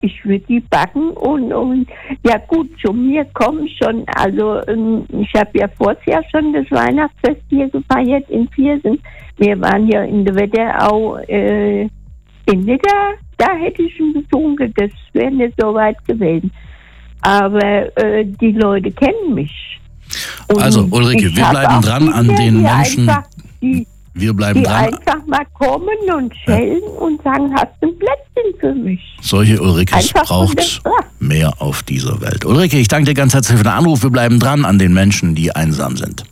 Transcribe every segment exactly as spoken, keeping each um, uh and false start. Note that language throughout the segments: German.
ich würde die backen und, und ja gut, zu mir kommen schon, also ähm, ich habe ja vorher schon das Weihnachtsfest hier gefeiert in Viersen. Wir waren ja in der Wetterau äh, in Nidda, da hätte ich einen getrunken, das wäre nicht so weit gewesen. Aber äh, die Leute kennen mich. Und also Ulrike, wir bleiben dran an den Menschen, die, wir bleiben die dran. einfach mal kommen und schellen ja. und sagen, hast du ein Plätzchen für mich? Solche Ulrikes braucht mehr auf dieser Welt. Ulrike, ich danke dir ganz herzlich für den Anruf. Wir bleiben dran an den Menschen, die einsam sind.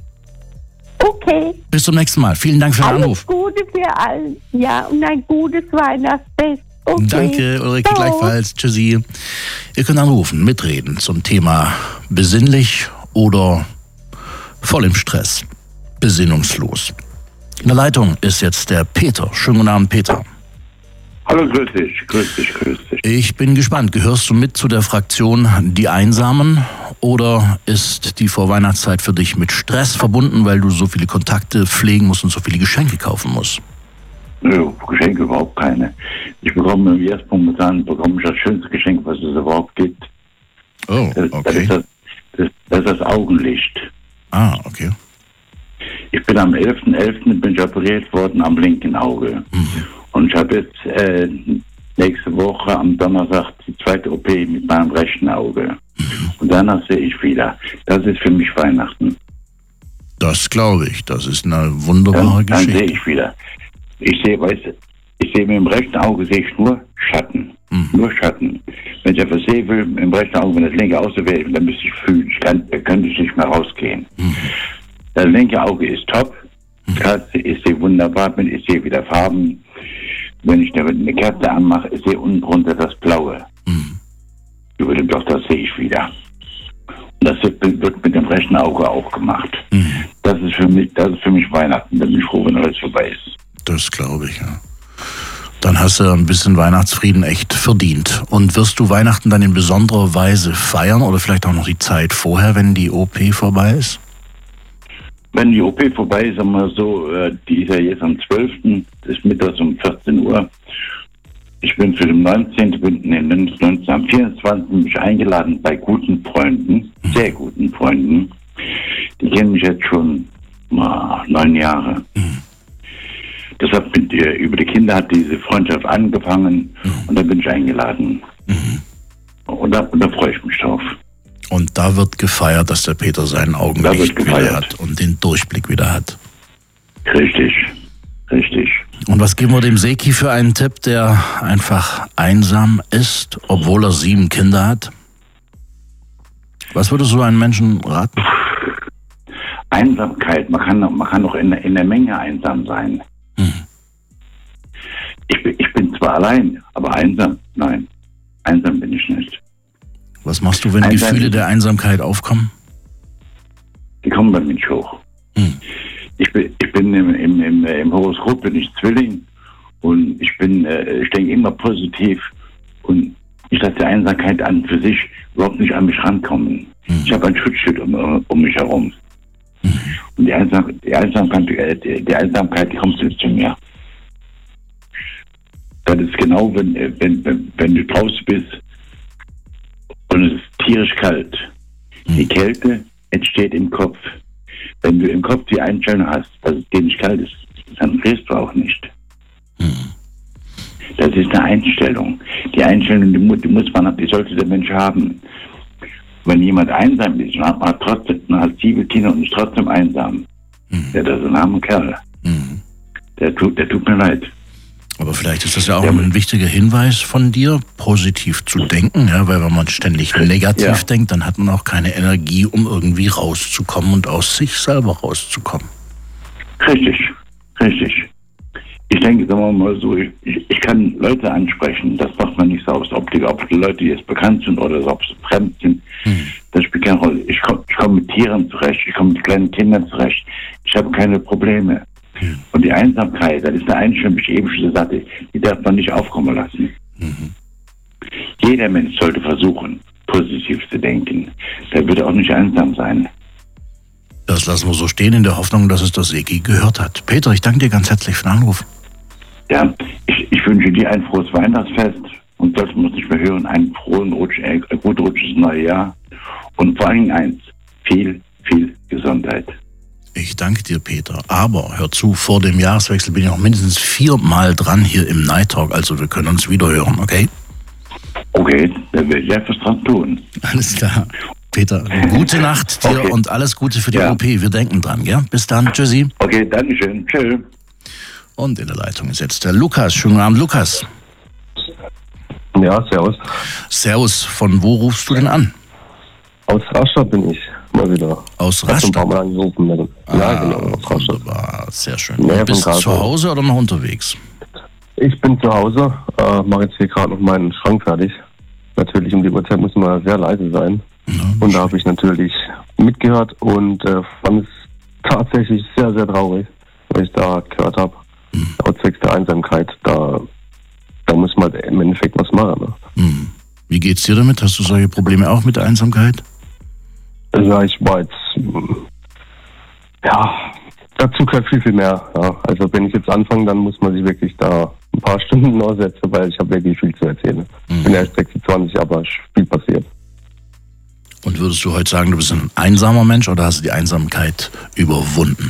Okay. Bis zum nächsten Mal. Vielen Dank für den Alles Anruf. Alles Gute für alle. Ja, und ein gutes Weihnachtsfest. Okay. Danke, Ulrike, Ciao. gleichfalls. Tschüssi. Ihr könnt anrufen, mitreden zum Thema besinnlich oder voll im Stress, besinnungslos. In der Leitung ist jetzt der Peter. Schönen guten Abend, Peter. Hallo, grüß dich, grüß dich, grüß dich. Ich bin gespannt. Gehörst du mit zu der Fraktion Die Einsamen oder ist die Vorweihnachtszeit für dich mit Stress verbunden, weil du so viele Kontakte pflegen musst und so viele Geschenke kaufen musst? Nö, Geschenke überhaupt keine. Ich bekomme jetzt momentan bekomme ich das schönste Geschenk, was es überhaupt gibt. Oh, das, okay. Das ist das, das, das ist das Augenlicht. Ah, okay. Ich bin am elften elften bin ich operiert worden am linken Auge. Mhm. Und ich habe jetzt äh, nächste Woche am Donnerstag die zweite O P mit meinem rechten Auge. Mhm. Und danach sehe ich wieder. Das ist für mich Weihnachten. Das glaube ich. Das ist eine wunderbare dann, dann Geschichte. Dann sehe ich wieder. Ich sehe, weißt du, ich sehe mit dem rechten Auge sehe ich nur Schatten. Mhm. Nur Schatten. Wenn ich etwas sehen will, mit dem rechten Auge, wenn das linke auswählt, dann müsste ich fühlen. Ich kann, könnte ich nicht mehr rausgehen. Mhm. Das linke Auge ist top. Mhm. Kerze, ich sehe wunderbar, ich sehe wieder Farben. Wenn ich eine Kerze anmache, ich sehe unten drunter das Blaue. Mhm. Über dem Doch, das sehe ich wieder. Und das wird, wird mit dem rechten Auge auch gemacht. Mhm. Das ist für mich, das ist für mich Weihnachten. Da bin ich froh, wenn alles vorbei ist. Das glaube ich, ja. Dann hast du ein bisschen Weihnachtsfrieden echt verdient. Und wirst du Weihnachten dann in besonderer Weise feiern oder vielleicht auch noch die Zeit vorher, wenn die O P vorbei ist? Wenn die O P vorbei ist, sagen wir so, die ist ja jetzt am zwölften Das ist mittags um vierzehn Uhr. Ich bin für den neunzehnten bin neunzehn am vierundzwanzigsten bin ich eingeladen bei guten Freunden, sehr guten Freunden. Die kennen mich jetzt schon na, neun Jahre. Mhm. Deshalb mit, äh, über die Kinder hat diese Freundschaft angefangen mhm. und da bin ich eingeladen. Mhm. Und, da, und da freue ich mich drauf. Und da wird gefeiert, dass der Peter seinen Augenlicht wieder hat und den Durchblick wieder hat. Richtig, richtig. Und was geben wir dem Seki für einen Tipp, der einfach einsam ist, obwohl er sieben Kinder hat? Was würdest du einem Menschen raten? Einsamkeit, man kann, man kann auch in, in der Menge einsam sein. Hm. Ich, bin, ich bin zwar allein, aber einsam, nein, einsam bin ich nicht. Was machst du, wenn einsam Gefühle der Einsamkeit aufkommen? Die kommen bei mir nicht hoch. Hm. Ich bin, ich bin im, im, im, im Horoskop bin ich Zwilling und ich bin, äh, ich denke immer positiv und ich lasse die Einsamkeit an für sich überhaupt nicht an mich rankommen. Hm. Ich habe ein Schutzschild um, um mich herum. Hm. Und die, Einsam, die, Einsamkeit, die, die Einsamkeit, die kommt zu mir. Das ist genau, wenn, wenn, wenn, wenn du draußen bist und es ist tierisch kalt. Hm. Die Kälte entsteht im Kopf. Wenn du im Kopf die Einstellung hast, dass es dir nicht kalt ist, dann frierst du auch nicht. Hm. Das ist eine Einstellung. Die Einstellung, die muss, die muss man, die sollte der Mensch haben. Wenn jemand einsam ist, man hat trotzdem, man hat sieben Kinder und ist trotzdem einsam. Hm. Der ist ein armer Kerl. Hm. Der tut, der tut mir leid. Aber vielleicht ist das ja auch ja. ein wichtiger Hinweis von dir, positiv zu denken, ja, weil wenn man ständig negativ ja. denkt, dann hat man auch keine Energie, um irgendwie rauszukommen und aus sich selber rauszukommen. Richtig, richtig. Ich denke, sagen wir mal so, ich, ich kann Leute ansprechen, das macht man nicht so aus, ob die, ob die Leute jetzt bekannt sind oder ob sie fremd sind, hm. das spielt keine Rolle. Ich komme ich komm mit Tieren zurecht, ich komme mit kleinen Kindern zurecht, ich habe keine Probleme. Mhm. Und die Einsamkeit, das ist eine Einstellung, wie ich eben schon sagte, die darf man nicht aufkommen lassen. Mhm. Jeder Mensch sollte versuchen, positiv zu denken. Der würde auch nicht einsam sein. Das lassen wir so stehen in der Hoffnung, dass es das Seki gehört hat. Peter, ich danke dir ganz herzlich für den Anruf. Ja, ich, ich wünsche dir ein frohes Weihnachtsfest und sollte man nicht mehr hören, einen frohen Rutsch, ein guten Rutsch ins neue Jahr und vor allem eins, viel, viel Gesundheit. Ich danke dir, Peter. Aber hör zu, vor dem Jahreswechsel bin ich noch mindestens viermal dran hier im Night Talk, also wir können uns wieder hören, okay? Okay, da werde ich etwas dran tun. Alles klar. Peter, gute Nacht dir okay. Und alles Gute für die ja. O P. Wir denken dran, ja? Bis dann, tschüssi. Okay, danke schön. Tschüss. Und in der Leitung ist jetzt der Lukas. Schönen Abend, Lukas. Ja, servus. Servus, von wo rufst du denn an? Aus Rastatt bin ich, mal wieder. Aus Rastatt? Ich habe ein paar Mal angerufen. Ah, ja, genau, aus wunderbar, sehr schön. Nee, bist du zu Hause oder noch unterwegs? Ich bin zu Hause, äh, mache jetzt hier gerade noch meinen Schrank fertig. Natürlich um die Uhrzeit muss man sehr leise sein. Ja, und da habe ich natürlich mitgehört und äh, fand es tatsächlich sehr, sehr traurig, weil ich da gehört habe, mhm. trotz der Einsamkeit, da, da muss man im Endeffekt was machen. Ne? Mhm. Wie geht's dir damit? Hast du solche Probleme auch mit der Einsamkeit? Ja, ich war jetzt, ja, dazu gehört viel, viel mehr. Ja. Also wenn ich jetzt anfange, dann muss man sich wirklich da ein paar Stunden noch setzen, weil ich habe wirklich viel zu erzählen. Ich mhm. bin erst sechsundzwanzig, aber viel passiert. Und würdest du heute sagen, du bist ein einsamer Mensch oder hast du die Einsamkeit überwunden?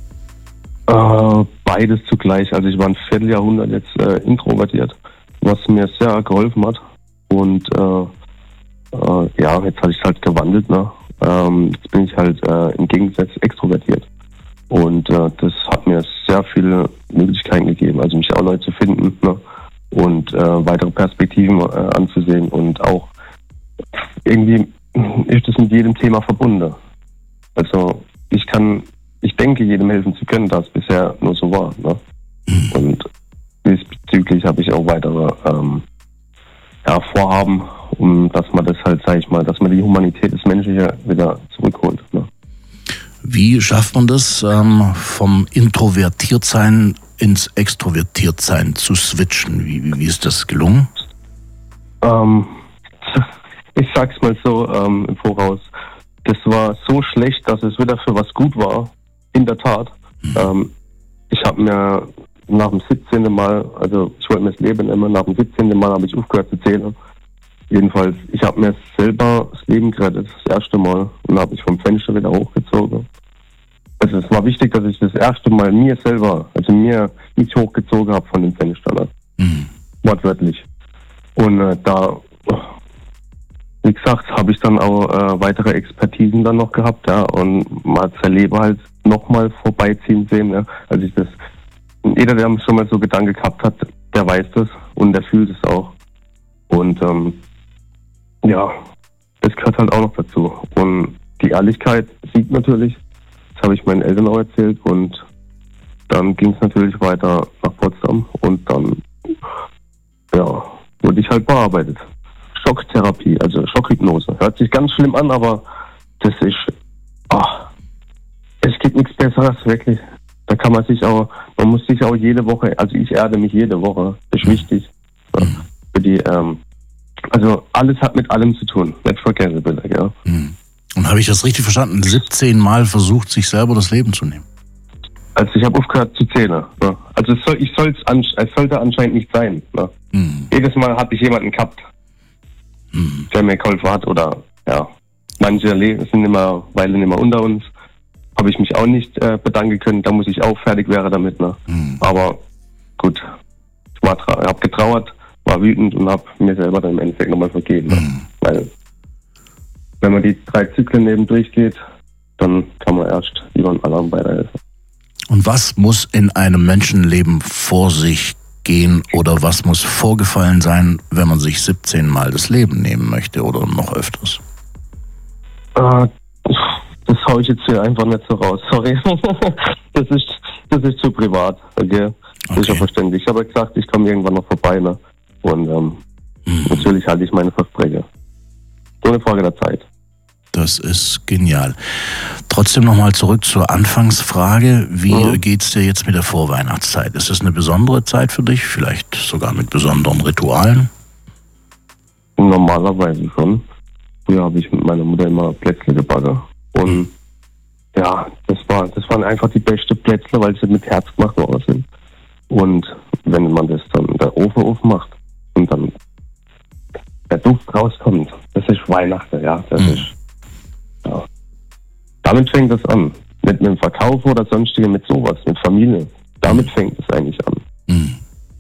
Äh, beides zugleich. Also ich war ein Vierteljahrhundert jetzt äh, introvertiert, was mir sehr geholfen hat. Und äh, äh, ja, jetzt habe ich es halt gewandelt. Ne? Ähm, jetzt bin ich halt äh, im Gegensatz extrovertiert. Und äh, das hat mir sehr viele Möglichkeiten gegeben, also mich auch neu zu finden, ne? Und äh, weitere Perspektiven äh, anzusehen. Und auch irgendwie ist das mit jedem Thema verbunden. Also ich kann, ich denke, jedem helfen zu können, da es bisher nur so war. Ne? Und diesbezüglich habe ich auch weitere ähm, ja, Vorhaben, um dass man das halt, sag ich mal, dass man die Humanität des Menschlichen wieder zurückholt. Ne? Wie schafft man das, ähm, vom Introvertiertsein ins Extrovertiertsein zu switchen? Wie, wie, wie ist das gelungen? Ähm, ich sag's mal so ähm, im Voraus. Das war so schlecht, dass es wieder für was gut war. In der Tat. Mhm. Ähm, ich habe mir nach dem siebzehnten Mal, also ich wollte mir das Leben nehmen, nach dem siebzehnten Mal habe ich aufgehört zu zählen. Jedenfalls, ich habe mir selber das Leben gerettet, das erste Mal, und habe ich vom Fenster wieder hochgezogen. Also es war wichtig, dass ich das erste Mal mir selber, also mir mich hochgezogen habe von dem Fenster. Ne? Mhm. Wortwörtlich. Und äh, da, wie gesagt, habe ich dann auch äh, weitere Expertisen dann noch gehabt, ja, und man hat sein Leben halt nochmal vorbeiziehen sehen. Ja? Also ich das, jeder, der schon mal so Gedanken gehabt hat, der weiß das und der fühlt es auch. Und ähm, ja, das gehört halt auch noch dazu. Und die Ehrlichkeit siegt natürlich. Das habe ich meinen Eltern auch erzählt. Und dann ging es natürlich weiter nach Potsdam. Und dann, ja, wurde ich halt bearbeitet. Schocktherapie, also Schockhypnose. Hört sich ganz schlimm an, aber das ist, ach, es gibt nichts Besseres, wirklich. Da kann man sich auch, man muss sich auch jede Woche, also ich erde mich jede Woche. Das ist wichtig. Ja, für die, ähm, Also alles hat mit allem zu tun, nicht forgettable, ja. Und habe ich das richtig verstanden? siebzehn Mal versucht, sich selber das Leben zu nehmen? Also ich habe aufgehört zu zählen. Ne? Also es, soll, ich soll's an, es sollte anscheinend nicht sein. Ne? Mhm. Jedes Mal hatte ich jemanden gehabt, mhm. der mir geholfen hat. Oder ja, manche sind immer Weile nicht mehr unter uns. Habe ich mich auch nicht äh, bedanken können. Da muss ich auch fertig werden damit. Ne? Mhm. Aber gut, ich habe getrauert, war wütend und habe mir selber dann im Endeffekt nochmal vergeben. Mhm. Weil, wenn man die drei Zyklen neben durchgeht, dann kann man erst über einen anderen weiterhelfen. Und was muss in einem Menschenleben vor sich gehen oder was muss vorgefallen sein, wenn man sich siebzehn Mal das Leben nehmen möchte oder noch öfters? Äh, das hau ich jetzt hier einfach nicht so raus, sorry. das ist das ist zu privat, okay? Das okay. ist ja verständlich. Ich habe gesagt, ich komme irgendwann noch vorbei, ne? Und ähm, mhm. natürlich halte ich meine Versprechen. Ohne Frage der Zeit. Das ist genial. Trotzdem nochmal zurück zur Anfangsfrage. Wie mhm. geht's dir jetzt mit der Vorweihnachtszeit? Ist es eine besondere Zeit für dich? Vielleicht sogar mit besonderen Ritualen? Normalerweise schon. Früher habe ich mit meiner Mutter immer Plätzle gebacken. Und mhm. ja, das war, das waren einfach die besten Plätzle, weil sie mit Herz gemacht worden sind. Und wenn man das dann in der Ofen aufmacht und dann der Duft rauskommt. Das ist Weihnachten, ja. Das Mhm. ist, ja. Damit fängt es an. Nicht mit dem Verkauf oder sonstige, mit sowas, mit Familie. Damit fängt es eigentlich an. Mhm.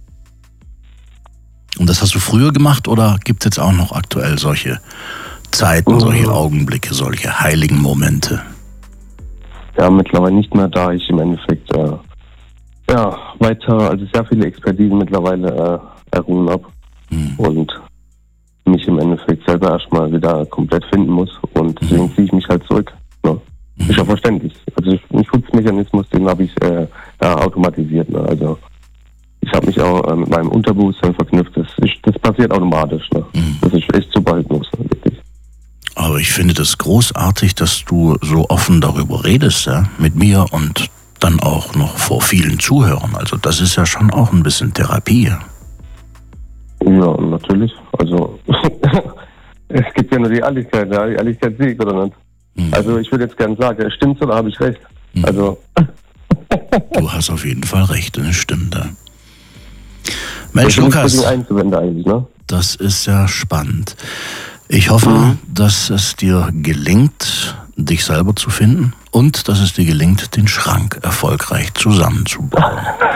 Und das hast du früher gemacht oder gibt es jetzt auch noch aktuell solche Zeiten, Mhm. solche Augenblicke, solche heiligen Momente? Ja, mittlerweile nicht mehr, da ich im Endeffekt äh, ja, weiter, also sehr viele Expertisen mittlerweile äh, errungen habe Mhm. und mich im Endeffekt selber erstmal wieder komplett finden muss und deswegen Mhm. ziehe ich mich halt zurück. Ne? Ist ja verständlich. Also ich, ein Schutzmechanismus, den habe ich äh, ja, automatisiert. Ne? Also ich habe mich auch äh, mit meinem Unterbewusstsein verknüpft. Das, ist, das passiert automatisch. Ne? Mhm. Das ist echt super Hypnose, wirklich. Aber ich finde das großartig, dass du so offen darüber redest, ja, mit mir und dann auch noch vor vielen Zuhörern. Also das ist ja schon auch ein bisschen Therapie. Ja, natürlich. Also es gibt ja nur die Ehrlichkeit, ja. Die Ehrlichkeit siegt, oder nicht? Mhm. Also ich würde jetzt gerne sagen, stimmt's oder habe ich recht? Mhm. Also Du hast auf jeden Fall recht, das stimmt. Ja. Mensch, ich bin nicht Lukas, dagegen einzuwenden eigentlich, ne? das ist ja spannend. Ich hoffe, Mhm. dass es dir gelingt, dich selber zu finden und dass es dir gelingt, den Schrank erfolgreich zusammenzubauen.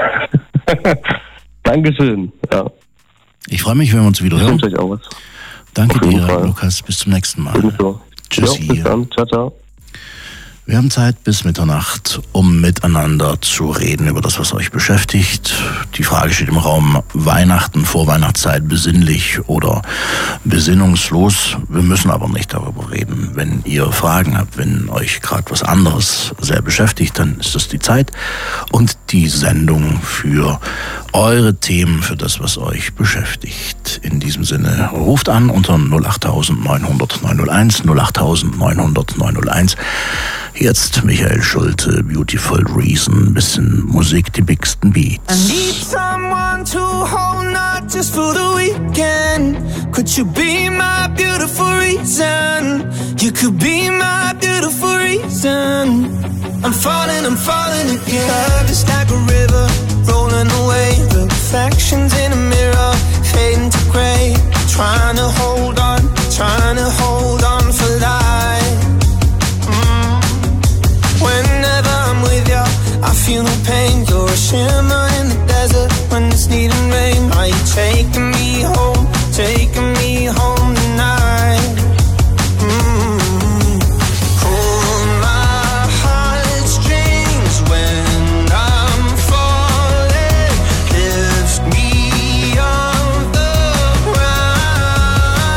Dankeschön. Ja. Ich freue mich, wenn wir uns wieder Ich hören. wünsche euch auch was. Danke Auf jeden dir, Fall. Lukas. Bis zum nächsten Mal. Ebenso. Tschüssi. Jo, bis dann. Ciao, ciao. Wir haben Zeit bis Mitternacht, um miteinander zu reden über das, was euch beschäftigt. Die Frage steht im Raum: Weihnachten, Vorweihnachtszeit, besinnlich oder besinnungslos? Wir müssen aber nicht darüber reden. Wenn ihr Fragen habt, wenn euch gerade was anderes sehr beschäftigt, dann ist das die Zeit und die Sendung für eure Themen, für das, was euch beschäftigt. In diesem Sinne, ruft an unter null acht neunhundert neunhunderteins, null acht neunhundert neunhunderteins. Jetzt Michael Schulte, Beautiful Reason, bisschen Musik, die bigsten Beats. I need someone to hold, not just for the weekend. Could you be my beautiful reason? You could be my beautiful reason. I'm falling, I'm falling again. Love is like a river, rolling away. The reflections in a mirror, fading to gray. Trying to hold on, trying to hold on for life. Mm. Whenever I'm with you, I feel no pain. You're a shimmer in the desert when it's needing rain. Are you taking me home, taking me home tonight? Mm. Pull my heartstrings when I'm falling. Lift me off the ground.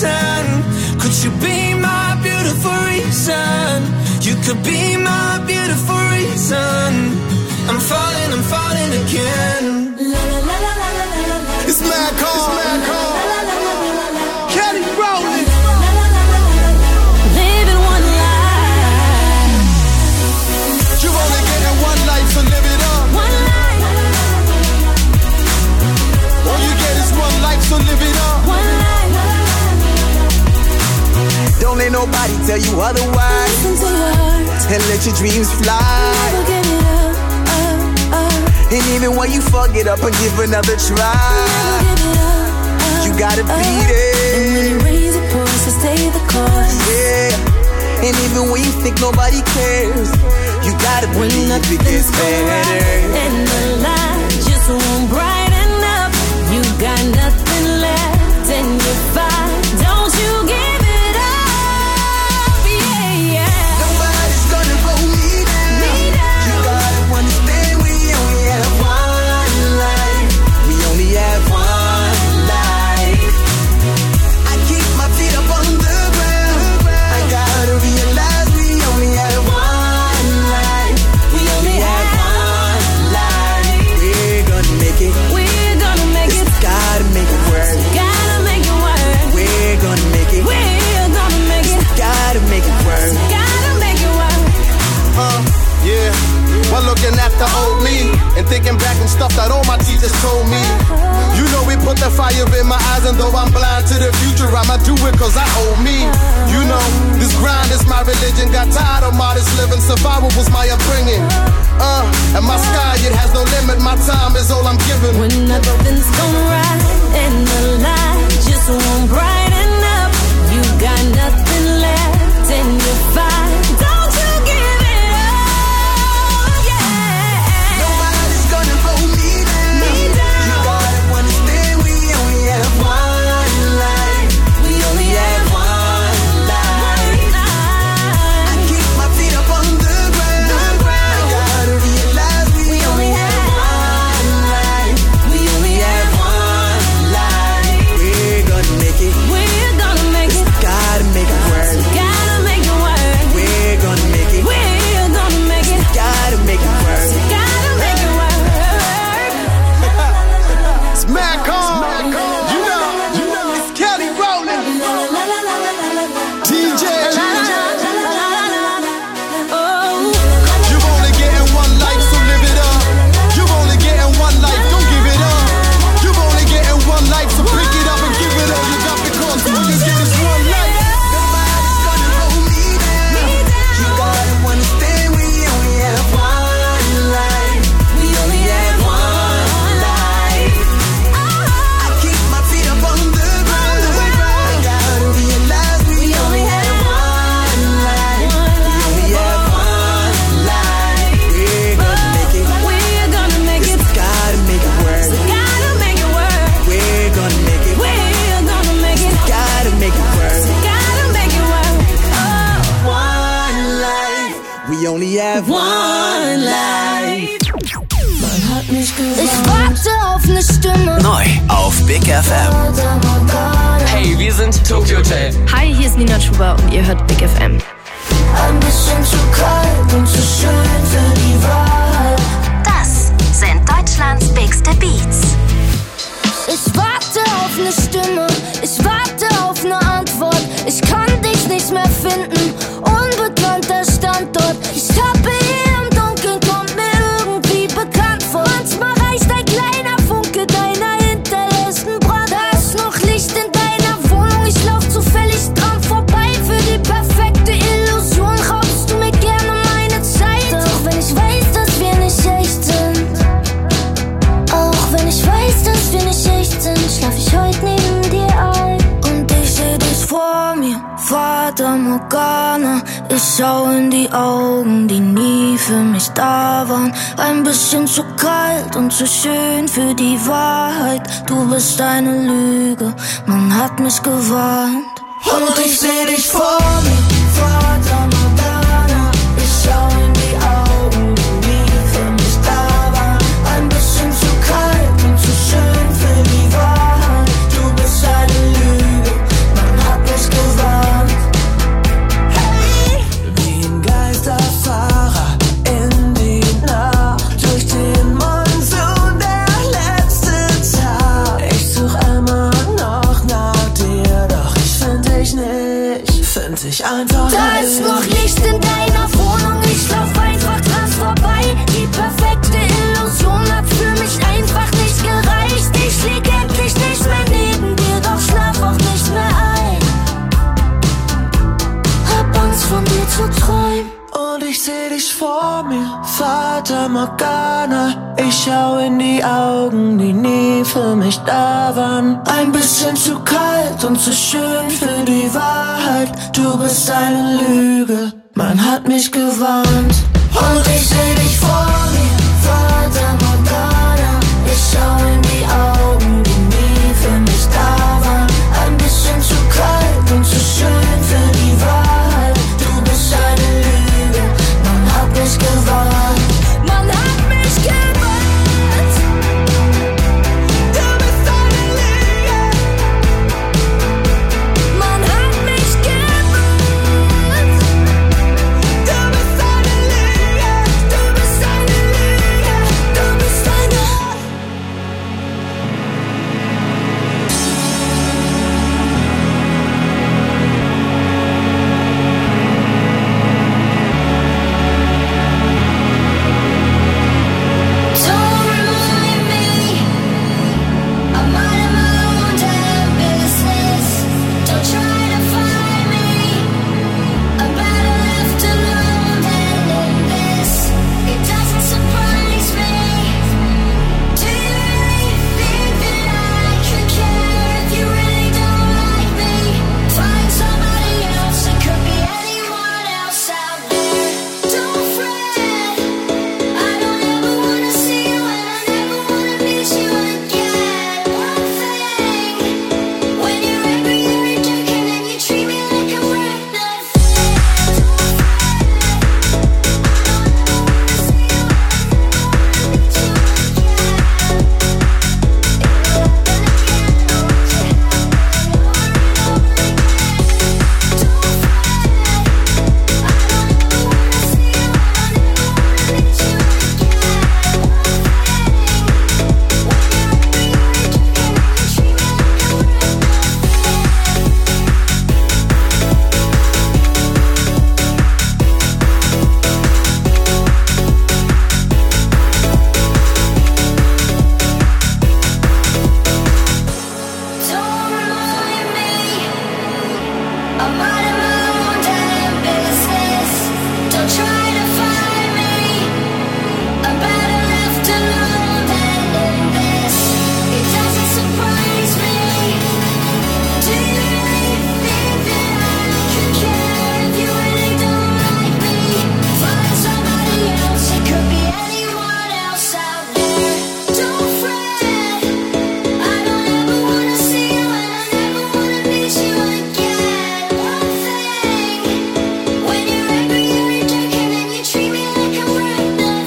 reason? Could you be my beautiful reason? You could be my beautiful reason. I'm falling, I'm falling again. It's mad cold. Kelly Rowland. Living one life. You only getting one life, so live it up. One life. All you get is one life, so live it up. One life. Don't let nobody tell you otherwise. Listen to your heart. And let your dreams fly. Never give it up, up, up. And even when you fuck it up and give another try, Never give it up, up, you gotta up. beat it. And when you raise your voice, so stay the course. Yeah. And even when you think nobody cares, you gotta When believe it nothing's gets going right better. and the light just won't brighten up, you got nothing left and you're fine. Don't you give it up, yeah, yeah. Nobody's gonna hold me down. Me down. You gotta understand we only have one life. We only have one life. I keep my feet up on the ground. I gotta realize we only have one life. We only have one life. We're gonna make it. We're gonna make it. Just gotta make it work. Gotta make it work. We're gonna make it. We're gonna make it. Gotta make it work. Gotta make it work. Uh, yeah. While looking at the old me and thinking back and stuff that all my teachers told me. You know we put the fire in my eyes, and though I'm blind to the future, I'ma do it cause I owe me. You know, this grind is my religion. Got tired of modest living, survival was my upbringing. Uh, and my sky, it has no limit, my time is all I'm giving. When nothing's gonna right and the light just won't brighten up, you got nothing left and you're fine. Don't you give it up, yeah. Nobody's gonna hold me down. Me down. You gotta understand we only have one life. We only have one life. I keep my feet up on the ground. I gotta realize we only have one life. We only have one life. We're gonna make it. We're gonna make it. Gotta make it work. Gotta make it work. We're gonna make it. We're gonna make it. Gotta make it work. Gotta make it work. It's mad calm. You know, you know, it's Kelly Rowland. D J. Oh. You only getting one life, so live it up. You only getting one life, don't give it up. You only getting one life, so pick it up and give it all you got, because all you get is one life. Nobody's gonna hold me down. You gotta understand we only have one life. We only have one life. I keep my feet up on the ground. I gotta realize we only have one life. We only have one life. We're gonna make it. We're gonna make it. Just gotta make it work. Gotta make it work. We're gonna make it. We're gonna make it. Gotta make it work. Gotta make it work. Oh. One life. We only have one life. Ich warte auf eine Stimme. Neu auf Big F M. Hey, wir sind Tokyo Hotel. Hi, hier ist Nina Chuba und ihr hört Big F M. Ein bisschen zu kalt und zu schön für die Wahrheit. Das sind Deutschlands bigste Beats. Ich warte auf eine Stimme, ich warte auf eine Antwort. Ich kann dich nicht mehr finden, unbekannter Standort. Ich tappe hier im Dunkeln, kommt mir irgendwie bekannt vor. Manchmal reicht ein kleiner Funke deiner hinterlässten Brand. Da ist noch Licht in deiner Wohnung, ich lauf zufällig dran vorbei. Für die perfekte Illusion raubst du mir gerne meine Zeit. Doch wenn ich weiß, dass wir nicht echt sind, auch wenn ich weiß, dass wir nicht echt sind, schlaf ich heute neben dir ein. Und ich seh dich vor mir, Fata Morgana. Ich schau in die Augen, die nie für mich da waren. Ein bisschen zu kalt und zu schön für die Wahrheit. Du bist eine Lüge, man hat mich gewarnt. Und ich seh dich vor mir, Fata Morgana. Ich schau in die Augen, die nie für mich da waren. Ein bisschen zu kalt und zu schön für die Wahrheit. Du bist eine Lüge, man hat Fata Morgana. Ich schau in die Augen, die nie für mich da waren. Ein bisschen zu kalt und zu schön für die Wahrheit. Du bist eine Lüge, man hat mich gewarnt. Und ich seh dich vor mir, Fata Morgana. Ich schau in die Augen, die nie für mich da waren. Ein bisschen zu kalt und zu schön für die Wahrheit. Du bist eine Lüge, man hat mich gewarnt. Man hat mich gewarnt. Du bist eine Lüge. Man hat mich gewarnt. Du bist eine Lüge. Du bist eine Lüge. Du bist eine Don't remind me, I'm minding my own damn business. Don't try to find me, I'm better left alone than in this. It doesn't surprise me. Do you really think that I could care if you really don't like me? Find somebody else, it could be anyone else out there. Don't fret, I don't ever wanna see you and I never wanna meet you again. One thing, when you're angry you're a jerk and then you treat me like I'm reckless. Don't remind me, I'm minding my own damn business. Don't try to find me, I'm better left alone than in this. It doesn't surprise me. Do you really think that I could care if you really don't like me? Find somebody else, it could be anyone else out there. Don't fret, I don't ever wanna see you and I never wanna meet you again. One thing, when you're angry you're a jerk and then you treat me like I'm reckless.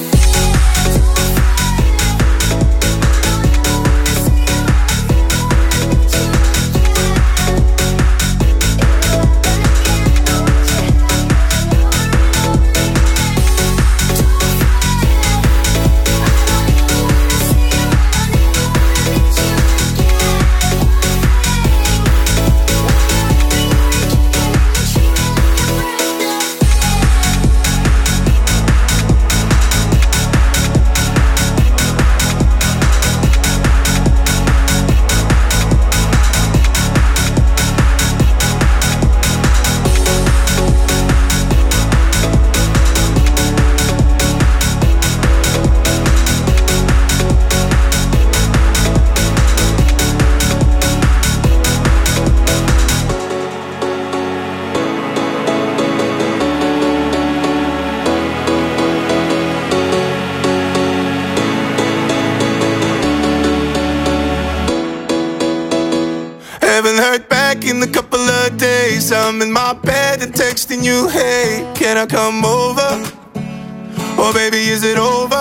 Haven't heard back in a couple of days. I'm in my bed and texting you, hey, can I come over? Or baby, is it over?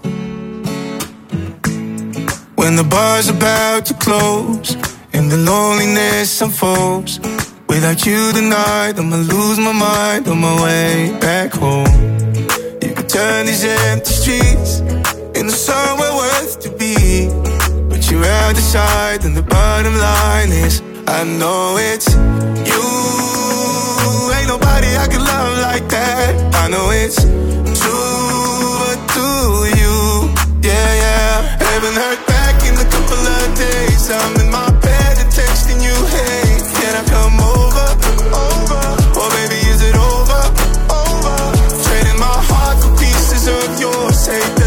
When the bar's about to close and the loneliness unfolds, without you tonight, I'ma lose my mind on my way back home. You can turn these empty streets into somewhere worth to be, but you're out the side and the bottom line is I know it's you. Ain't nobody I can love like that. I know it's true, but do you? Yeah, yeah. Haven't heard back in a couple of days. I'm in my bed and texting you, hey, can I come over? Over. Or baby, is it over? Over. Trading my heart for pieces of yours. Hey,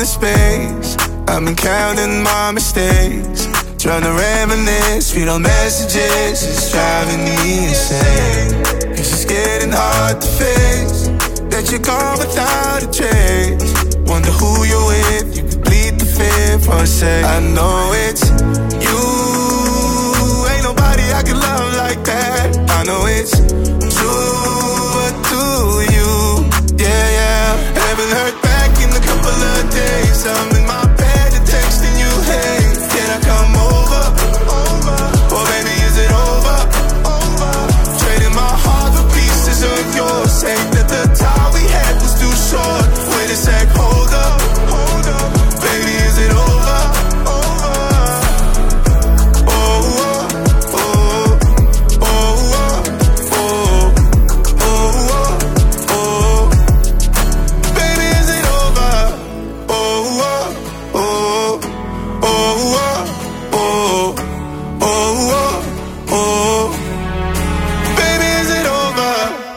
space. I've been counting my mistakes, trying to reminisce, read all messages. It's driving me insane, 'cause it's getting hard to face that you're gone without a trace. Wonder who you're with, you could bleed the fear for a sec. I know it's you, ain't nobody I can love like that. I know it's true, but do you? Yeah, yeah. Haven't heard back in a couple of days. I'm in my bed and texting you, hey, can I come over? Over. Or baby, is it over? Over. Trading my heart for pieces of yours. Say that the time we had was too short. Wait a sec, hold up, hold up. Baby, is it over? Over. Oh, oh, oh, oh, oh, oh, oh, oh. Baby, is it over? Oh, oh, oh, oh, oh, oh, oh, oh. Baby, is it over?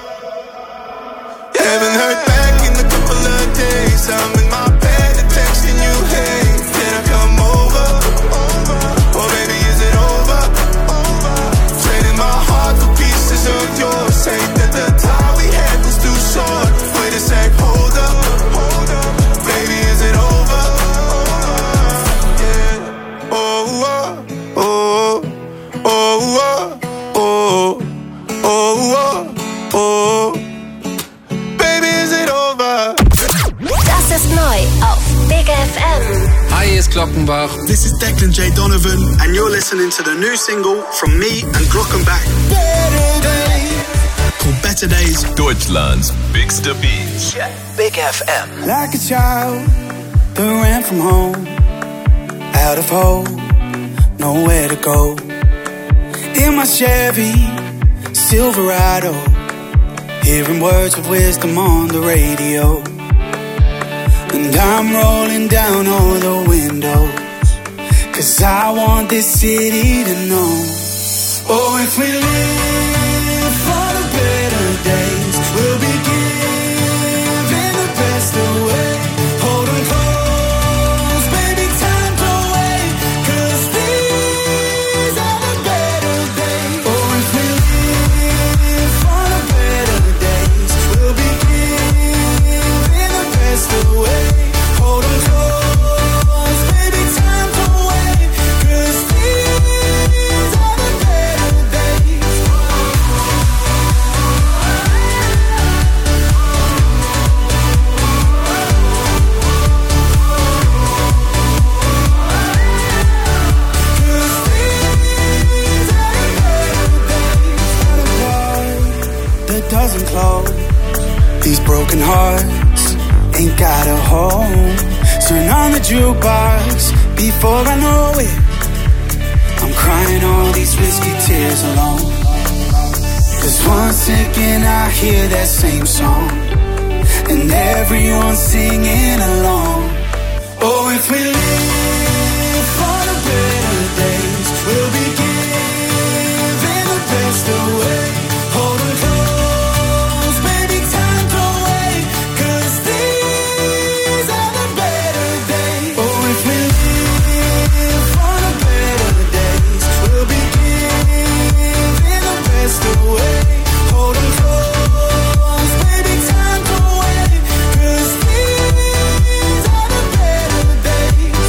Haven't heard back in a couple of days. I'm in my bed and texting you, hey, can I come over? Over. Oh baby, is it over? Over. Trading my heart for pieces of yours. Say that the time we had was too short. Wait a sec, hold up, hold up. Baby, is it over? Yeah. Oh, oh, oh, oh, oh, oh, oh, oh. Baby, is it over? Das ist neu auf Big F M. Hi, hier ist Glockenbach. This is Declan J. Donovan, and you're listening to the new single from me and Glockenbach called Better Days. Deutschlands bigste Beats. Big F M. Like a child that ran from home, out of hope, nowhere to go. In my Chevy Silverado, hearing words of wisdom on the radio. And I'm rolling down all the windows, 'cause I want this city to know. Oh, if we live for the better days, we'll be giving the best away. Hold 'em close, baby, time to wait, 'cause these are the better days. Oh, if we live for the better days, we'll be giving the best away. Hold 'em close, baby, time to wait, 'cause these are the better days. That doesn't close. These broken hearts ain't got a home. Turn on the jukebox before I know it. I'm crying all these risky tears alone. 'Cause one second I hear that same song, and everyone's singing along. Oh, if we live for the better days, we'll be giving the best away. Hold 'em close, baby, time to wait, 'cause these are the better days. Oh, if we live for the better days, we'll be giving the best away. Hold 'em close, baby, time to wait, 'cause these are the better days.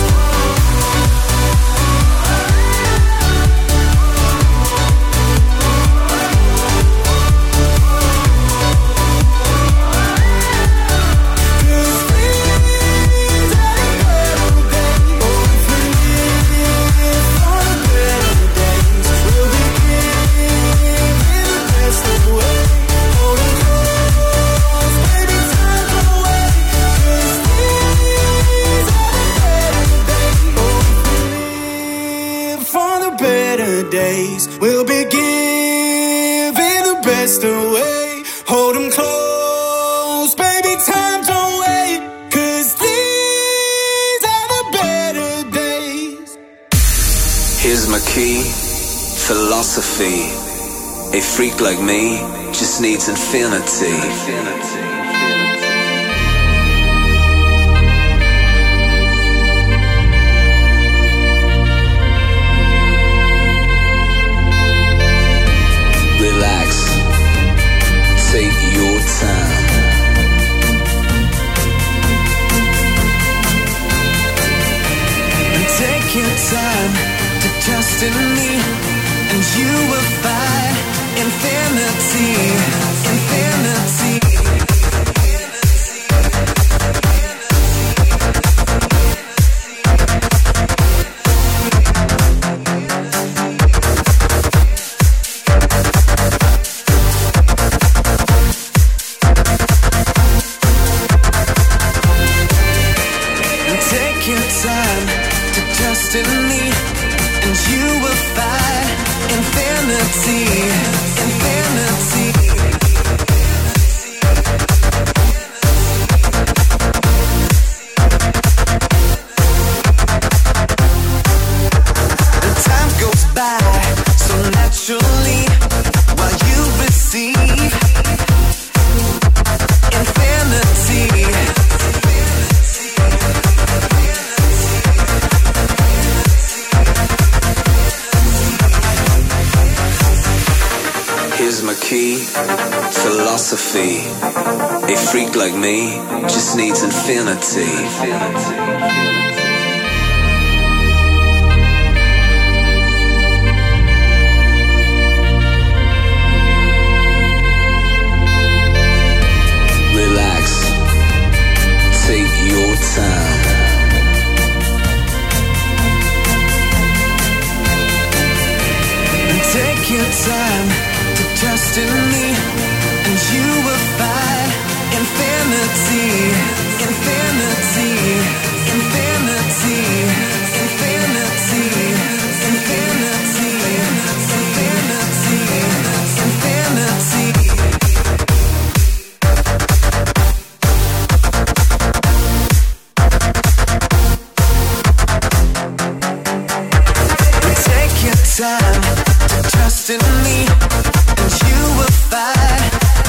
We'll be giving the best away. Hold 'em close, baby, time to wait, 'cause these are the better days. Here's my key, philosophy. A freak like me just needs infinity. destiny, and you will find infinity, infinity. Destiny, and you will find infinity, infinity. And time goes by so naturally while you receive infinity. Here's my key, philosophy. A freak like me just needs infinity. Relax, take your time. And take your time to trust in me, and you will find infinity, infinity, infinity, infinity, infinity, infinity, infinity. Take your time to trust in me, and you will find.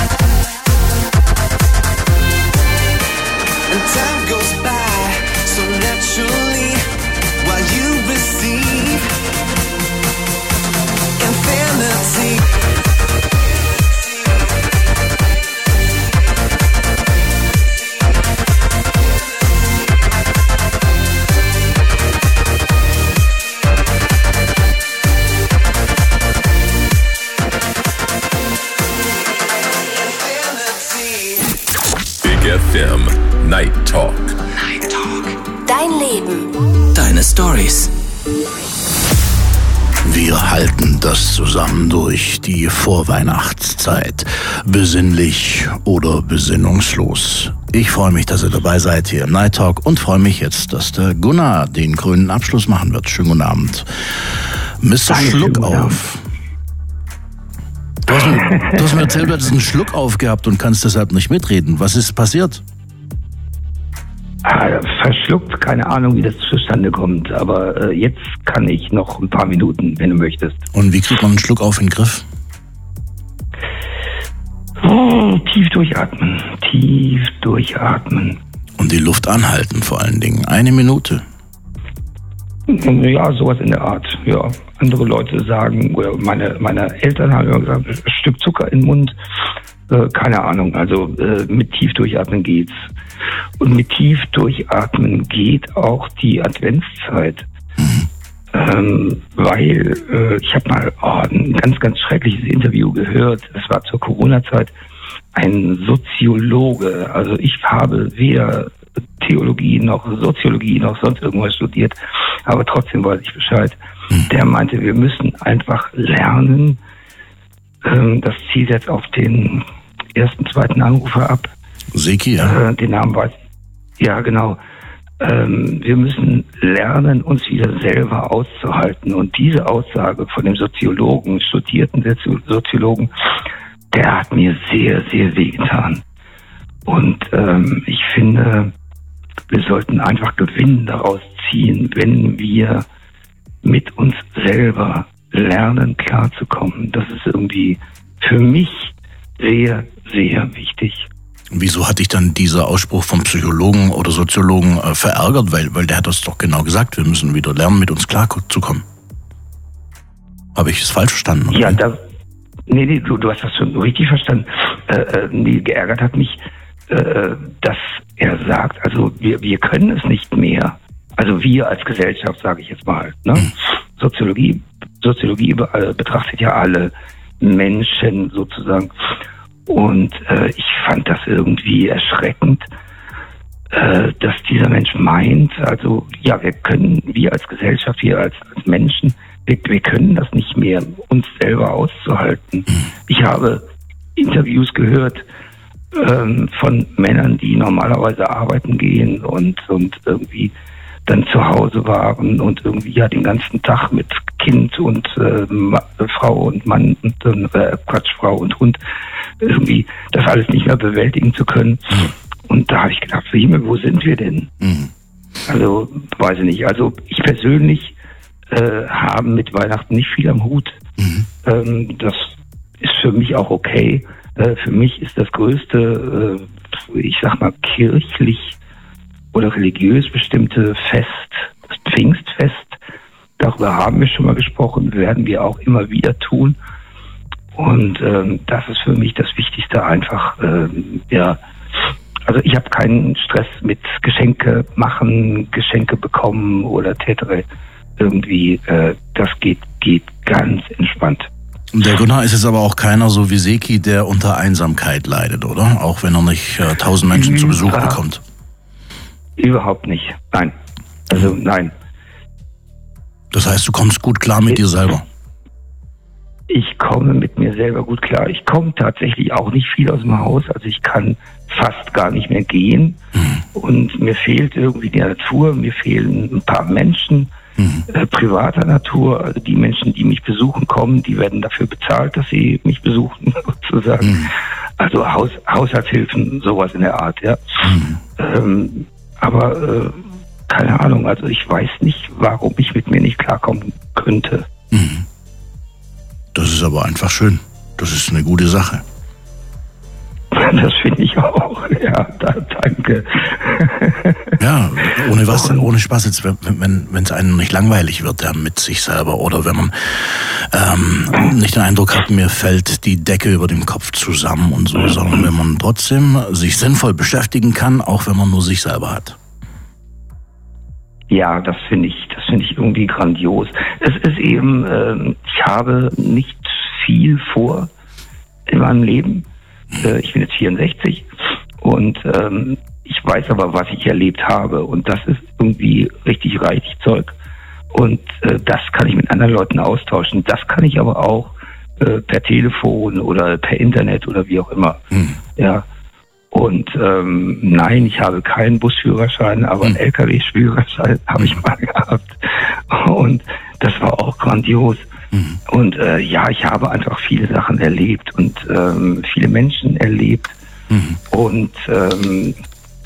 And time goes by so naturally while you receive infinity. F M Night Talk. Night Talk. Dein Leben. Deine Stories. Wir halten das zusammen durch die Vorweihnachtszeit. Besinnlich oder besinnungslos. Ich freue mich, dass ihr dabei seid hier im Night Talk und freue mich jetzt, dass der Gunnar den grünen Abschluss machen wird. Schönen guten Abend. Mister Schluckauf. Du hast, mir, du hast mir erzählt, du hattest einen Schluck aufgehabt und kannst deshalb nicht mitreden. Was ist passiert? Ah, verschluckt, keine Ahnung, wie das zustande kommt. Aber äh, jetzt kann ich noch ein paar Minuten, wenn du möchtest. Und wie kriegt man einen Schluck auf in den Griff? Oh, tief durchatmen, tief durchatmen. Und die Luft anhalten vor allen Dingen. Eine Minute. Ja, sowas in der Art, ja. Andere Leute sagen, oder meine, meine Eltern haben immer gesagt, ein Stück Zucker im Mund, äh, keine Ahnung, also äh, mit tief durchatmen geht's. Und mit tief durchatmen geht auch die Adventszeit. Mhm. Ähm, weil äh, ich habe mal oh, ein ganz, ganz schreckliches Interview gehört, das war zur Corona-Zeit, ein Soziologe, also ich habe weder Theologie noch Soziologie noch sonst irgendwas studiert, aber trotzdem weiß ich Bescheid. Der meinte, wir müssen einfach lernen, ähm, das zielt jetzt auf den ersten, zweiten Anrufer ab. Seki, ja. Äh, den Namen weiß ich. Ja, genau. Ähm, wir müssen lernen, uns wieder selber auszuhalten. Und diese Aussage von dem Soziologen, studierten Soziologen, der hat mir sehr, sehr wehgetan. Und ähm, ich finde, wir sollten einfach Gewinn daraus ziehen, wenn wir mit uns selber lernen, klarzukommen. Das ist irgendwie für mich sehr, sehr wichtig. Wieso hat dich dann dieser Ausspruch vom Psychologen oder Soziologen äh, verärgert? Weil, weil der hat das doch genau gesagt, wir müssen wieder lernen, mit uns klarzukommen. Habe ich es falsch verstanden? Oder? Ja, da, nee, nee, du, du hast das schon richtig verstanden. Äh, äh, nee, geärgert hat mich, äh, dass er sagt, also wir, wir können es nicht mehr. Also wir als Gesellschaft, sage ich jetzt mal. Ne? Hm. Soziologie Soziologie betrachtet ja alle Menschen sozusagen. Und äh, ich fand das irgendwie erschreckend, äh, dass dieser Mensch meint, also ja, wir können, wir als Gesellschaft, wir als, als Menschen, wir, wir können das nicht mehr, uns selber auszuhalten. Ich habe Interviews gehört ähm, von Männern, die normalerweise arbeiten gehen und, und irgendwie dann zu Hause waren und irgendwie ja den ganzen Tag mit Kind und äh, Frau und Mann und äh, Quatsch, Frau und Hund irgendwie das alles nicht mehr bewältigen zu können. Mhm. Und da habe ich gedacht, Himmel, wo sind wir denn? Mhm. Also, weiß ich nicht. Also ich persönlich äh, habe mit Weihnachten nicht viel am Hut. Mhm. Ähm, das ist für mich auch okay. Äh, für mich ist das größte, äh, ich sag mal, kirchlich oder religiös bestimmte Fest, das Pfingstfest. Darüber haben wir schon mal gesprochen, werden wir auch immer wieder tun. Und ähm, das ist für mich das Wichtigste einfach. Ähm, ja, also ich habe keinen Stress mit Geschenke machen, Geschenke bekommen oder et cetera. Irgendwie, äh, das geht, geht ganz entspannt. Der Gunnar ist jetzt aber auch keiner so wie Seki, der unter Einsamkeit leidet, oder? Auch wenn er nicht äh, tausend Menschen zu Besuch ja. bekommt. Überhaupt nicht. Nein. Also nein. Das heißt, du kommst gut klar mit ich, dir selber? Ich komme mit mir selber gut klar. Ich komme tatsächlich auch nicht viel aus dem Haus. Also ich kann fast gar nicht mehr gehen. Mhm. Und mir fehlt irgendwie die Natur. Mir fehlen ein paar Menschen mhm. äh, privater Natur. Also die Menschen, die mich besuchen kommen, die werden dafür bezahlt, dass sie mich besuchen, sozusagen. Mhm. Also Haus, Haushaltshilfen, sowas in der Art, ja. Mhm. Ähm, Aber äh, keine Ahnung, also ich weiß nicht, warum ich mit mir nicht klarkommen könnte. Mhm. Das ist aber einfach schön. Das ist eine gute Sache. Das finde ich auch. Ja, da, danke. Ja, ohne was denn, ohne Spaß jetzt, wenn wenn es einem nicht langweilig wird, ja, mit sich selber, oder wenn man ähm, nicht den Eindruck hat, mir fällt die Decke über dem Kopf zusammen und so, sondern wenn man trotzdem sich sinnvoll beschäftigen kann, auch wenn man nur sich selber hat. Ja, das finde ich, das finde ich irgendwie grandios. Es ist eben, äh, ich habe nicht viel vor in meinem Leben. Äh, ich bin jetzt vierundsechzig und ähm, ich weiß aber, was ich erlebt habe, und das ist irgendwie richtig reichlich Zeug. Und äh, das kann ich mit anderen Leuten austauschen. Das kann ich aber auch äh, per Telefon oder per Internet oder wie auch immer. Mhm. Ja. Und ähm, nein, ich habe keinen Busführerschein, aber einen L K W-Führerschein habe ich mal gehabt. Und das war auch grandios. Mhm. Und äh, ja, ich habe einfach viele Sachen erlebt und ähm, viele Menschen erlebt. Mhm. Und ähm,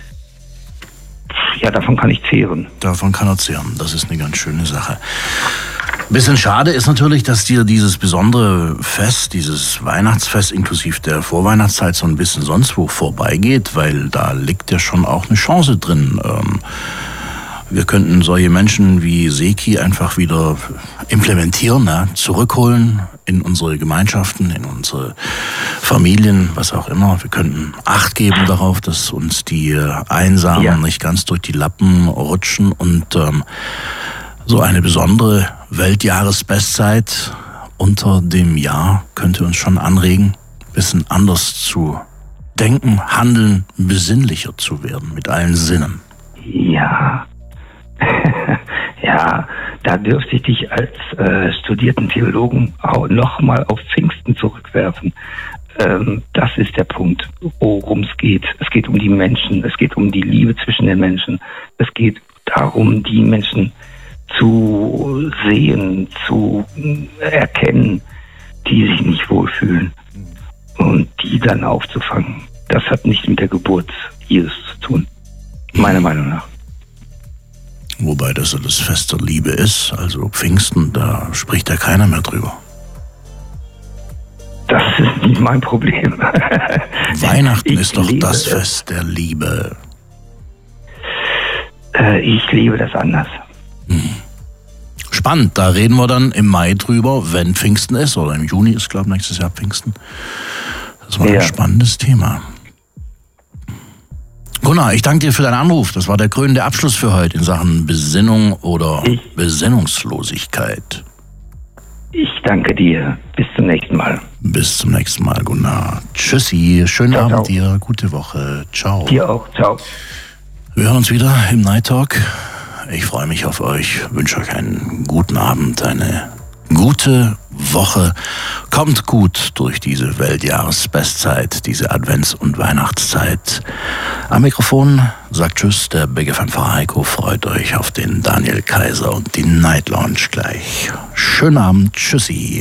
ja, davon kann ich zehren. Davon kann er zehren. Das ist eine ganz schöne Sache. Ein bisschen schade ist natürlich, dass dir dieses besondere Fest, dieses Weihnachtsfest inklusive der Vorweihnachtszeit so ein bisschen sonst wo vorbeigeht, weil da liegt ja schon auch eine Chance drin. Ähm, wir könnten solche Menschen wie Seki einfach wieder implementieren, ne? Zurückholen in unsere Gemeinschaften, in unsere Familien, was auch immer. Wir könnten Acht geben darauf, dass uns die Einsamen ja. nicht ganz durch die Lappen rutschen, und ähm, so eine besondere Weltjahresbestzeit unter dem Jahr könnte uns schon anregen, ein bisschen anders zu denken, handeln, besinnlicher zu werden mit allen Sinnen. Ja, ja, da dürfte ich dich als äh, studierten Theologen auch nochmal auf Pfingsten zurückwerfen. Ähm, das ist der Punkt, worum es geht. Es geht um die Menschen, es geht um die Liebe zwischen den Menschen, es geht darum, die Menschen zu sehen, zu erkennen, die sich nicht wohlfühlen und die dann aufzufangen. Das hat nichts mit der Geburt Jesus zu tun, meiner Meinung nach. Wobei das das Fest der Liebe ist, also Pfingsten, da spricht ja keiner mehr drüber. Das ist nicht mein Problem. Weihnachten ich ist doch das Fest der Liebe. Äh, ich liebe das anders. Hm. Spannend, da reden wir dann im Mai drüber, wenn Pfingsten ist, oder im Juni ist, glaube ich, nächstes Jahr Pfingsten. Das war ja ein spannendes Thema. Gunnar, ich danke dir für deinen Anruf. Das war der krönende Abschluss für heute in Sachen Besinnung oder ich. Besinnungslosigkeit. Ich danke dir. Bis zum nächsten Mal. Bis zum nächsten Mal, Gunnar. Tschüssi, schönen ciao, Abend ciao. dir, gute Woche. Ciao. Dir auch, ciao. Wir hören uns wieder im Night Talk. Ich freue mich auf euch, wünsche euch einen guten Abend, eine gute Woche. Kommt gut durch diese Weltjahresbestzeit, diese Advents- und Weihnachtszeit. Am Mikrofon sagt Tschüss, der Big F M-Fahrer Heiko. Freut euch auf den Daniel Kaiser und die Night Lounge gleich. Schönen Abend, tschüssi.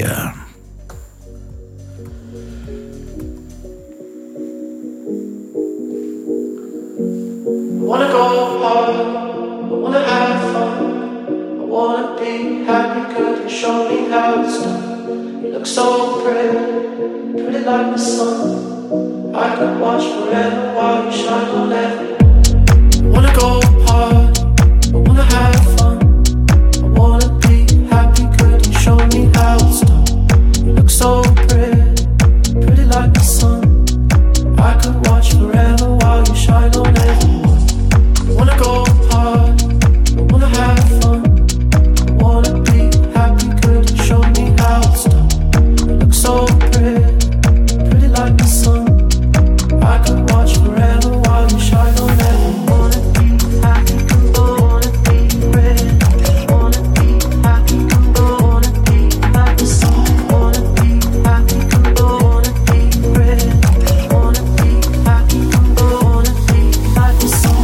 I wanna go hard, I wanna have fun, I wanna be happy, could you show me how it's done? You look so pretty, pretty like the sun. I could watch forever while you shine on everyone. I wanna go hard, I wanna have fun, I wanna be happy, could you show me how it's done? You look so pretty, pretty like the sun. I could watch forever while you shine on everyone. I wanna go hard, I wanna have fun, I wanna be happy, could you show me how it's done? You look so pretty, pretty like the sun. I could watch forever while you shine on everyone. Wanna be happy, wanna be pretty, wanna be happy, wanna be like the sun. Wanna be happy, wanna be pretty, wanna be happy, wanna be like the sun.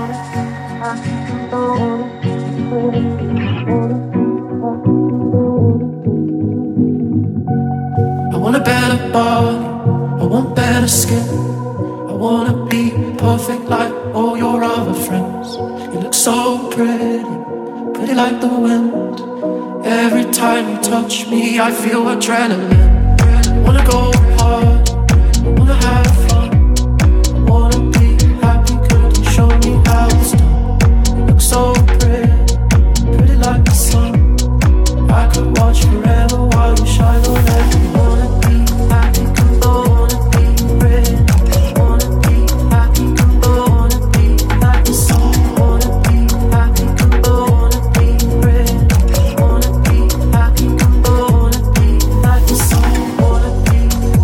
I want a better body, I want better skin, I wanna be perfect like all your other friends. You look so pretty, pretty like the wind. Every time you touch me I feel adrenaline. I wanna go hard, I wanna have fun, I wanna be happy, could you show me how it's done? You look so pretty, pretty like the sun. I could watch forever while you shine on everyone. Wanna be happy, wanna be pretty, wanna be happy, wanna be like the sun. Wanna be happy, wanna be pretty, wanna be happy, wanna be like the sun. Wanna be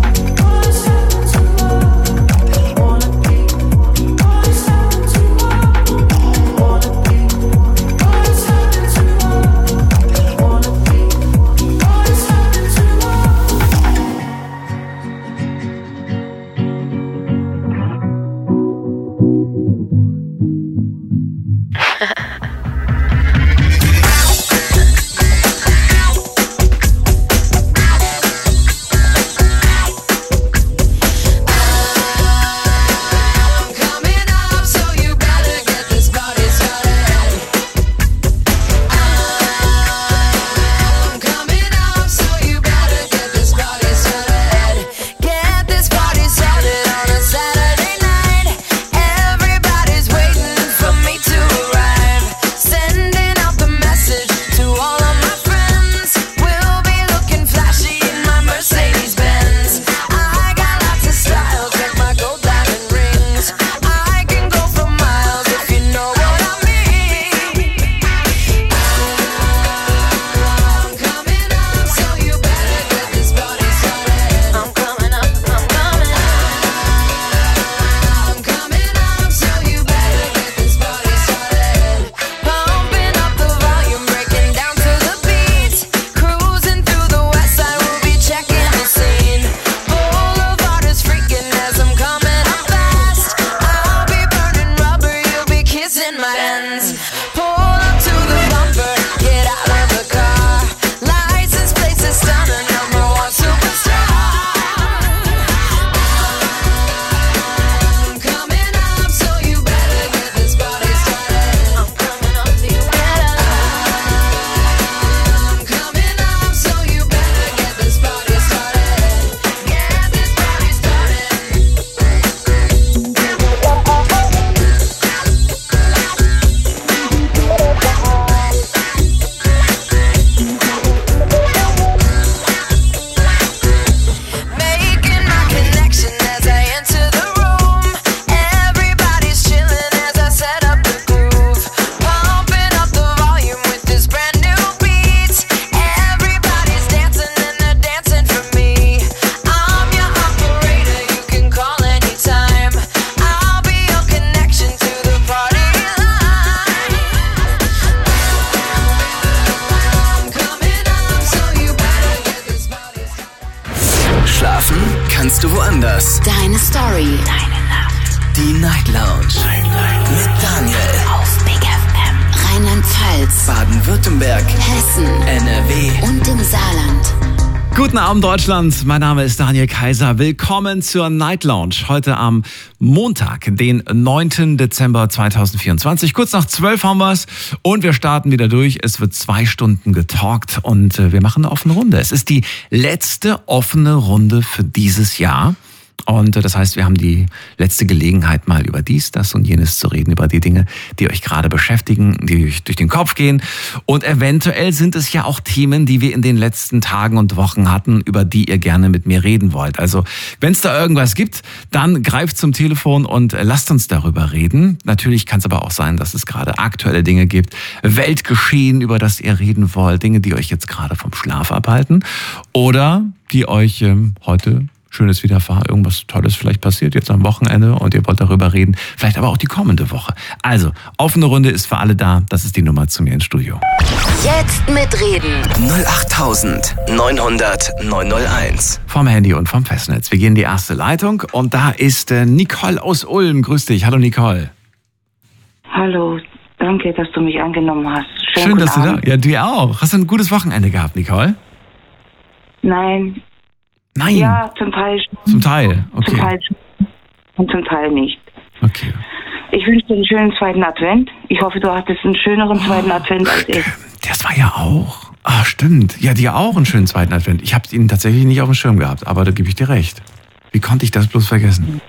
Night Lounge. Night, Night. Mit Daniel. Auf Big F M. Rheinland-Pfalz, Baden-Württemberg, Hessen, N R W und im Saarland. Guten Abend Deutschland, mein Name ist Daniel Kaiser. Willkommen zur Night Lounge. Heute am Montag, den neunten Dezember zweitausendvierundzwanzig. Kurz nach zwölf haben wir es und wir starten wieder durch. Es wird zwei Stunden getalkt und wir machen eine offene Runde. Es ist die letzte offene Runde für dieses Jahr. Und das heißt, wir haben die letzte Gelegenheit, mal über dies, das und jenes zu reden, über die Dinge, die euch gerade beschäftigen, die euch durch den Kopf gehen. Und eventuell sind es ja auch Themen, die wir in den letzten Tagen und Wochen hatten, über die ihr gerne mit mir reden wollt. Also wenn es da irgendwas gibt, dann greift zum Telefon und lasst uns darüber reden. Natürlich kann es aber auch sein, dass es gerade aktuelle Dinge gibt, Weltgeschehen, über das ihr reden wollt, Dinge, die euch jetzt gerade vom Schlaf abhalten oder die euch ähm, heute Schönes widerfahren, irgendwas Tolles vielleicht passiert jetzt am Wochenende und ihr wollt darüber reden, vielleicht aber auch die kommende Woche. Also, offene Runde ist für alle da, das ist die Nummer zu mir ins Studio. Jetzt mitreden. null acht neunhundert neunhunderteins. Vom Handy und vom Festnetz. Wir gehen in die erste Leitung und da ist äh, Nicole aus Ulm. Grüß dich. Hallo Nicole. Hallo, danke, dass du mich angenommen hast. Schönen Schön, dass Abend. du da. Ja, du auch. Hast du ein gutes Wochenende gehabt, Nicole? Nein. Nein. Ja, zum Teil schon. Zum Teil, okay. Zum Teil schon und zum Teil nicht. Okay. Ich wünsche dir einen schönen zweiten Advent. Ich hoffe, du hattest einen schöneren zweiten Advent als ich. Das war ja auch. Ah, stimmt. Ja, dir auch einen schönen zweiten Advent. Ich habe ihn tatsächlich nicht auf dem Schirm gehabt, aber da gebe ich dir recht. Wie konnte ich das bloß vergessen?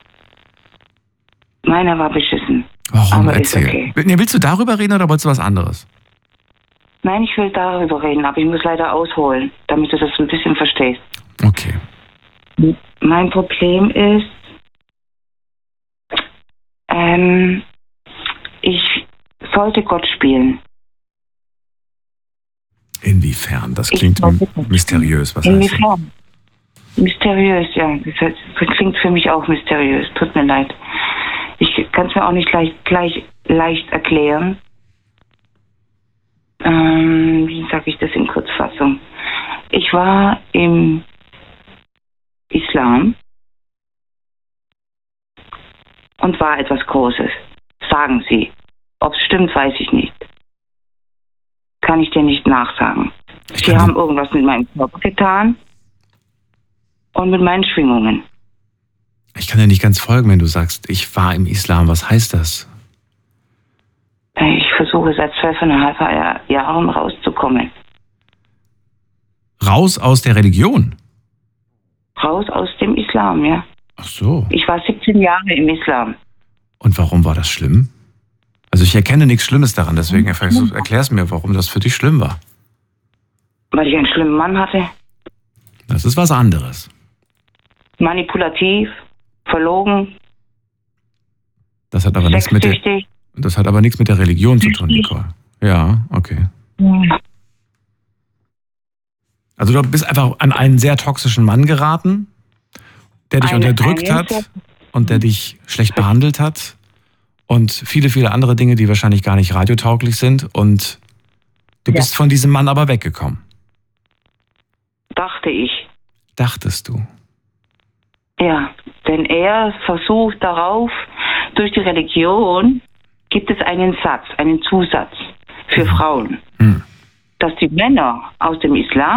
Meiner war beschissen. Warum? Aber Erzähl. Ist okay. Nee, willst du darüber reden oder wolltest du was anderes? Nein, ich will darüber reden, aber ich muss leider ausholen, damit du das ein bisschen verstehst. Okay. Mein Problem ist, ähm, ich sollte Gott spielen. Inwiefern? Das klingt mysteriös. Was Inwiefern? heißt das? Mysteriös, ja. Das, das klingt für mich auch mysteriös. Tut mir leid. Ich kann es mir auch nicht gleich, gleich leicht erklären. Ähm, wie sage ich das in Kurzfassung? Ich war im Islam und war etwas Großes. Sagen sie. Ob es stimmt, weiß ich nicht. Kann ich dir nicht nachsagen. Sie haben irgendwas mit meinem Körper getan und mit meinen Schwingungen. Ich kann dir nicht ganz folgen, wenn du sagst, ich war im Islam. Was heißt das? Ich versuche seit zwölfeinhalb Jahren rauszukommen. Raus aus der Religion? Raus aus dem Islam, ja. Ach so. Ich war siebzehn Jahre im Islam. Und warum war das schlimm? Also ich erkenne nichts Schlimmes daran, deswegen erklär es mir, warum das für dich schlimm war. Weil ich einen schlimmen Mann hatte. Das ist was anderes. Manipulativ, verlogen. Das hat aber nichts mit der, das hat aber nichts mit der Religion zu tun, Nicole. Ja, okay. Ja. Also du bist einfach an einen sehr toxischen Mann geraten, der dich Eine, unterdrückt eine, hat und der dich schlecht behandelt hat und viele, viele andere Dinge, die wahrscheinlich gar nicht radiotauglich sind und du ja. bist von diesem Mann aber weggekommen. Dachte ich. Dachtest du? Ja, denn er versucht darauf, durch die Religion gibt es einen Satz, einen Zusatz für Frauen, hm. dass die Männer aus dem Islam